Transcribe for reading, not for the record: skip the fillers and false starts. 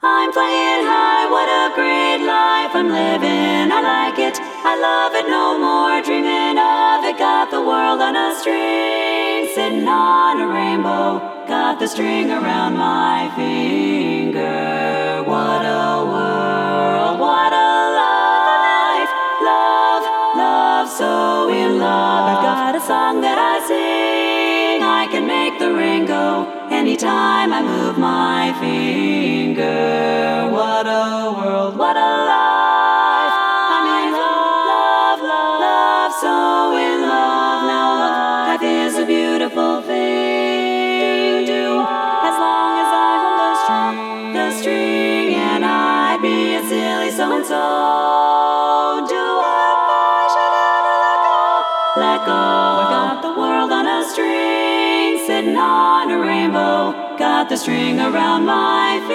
I'm flying high, what a great life I'm living. I like it, I love it no more. Dreaming of it, got the world on a string. Sitting on a rainbow, got the string around my finger. What a world, what a life. Love, love, so in love. I've got a song that I sing. I can make the rain go anytime I move my finger. What a world, what a life. I'm in love, love, love, so in love. Now life is a beautiful thing. Do as long as I hold the string, and I'd be a silly so-and-so. Do I should ever let go? I got the world on a string, sitting on a rainbow, got the string around my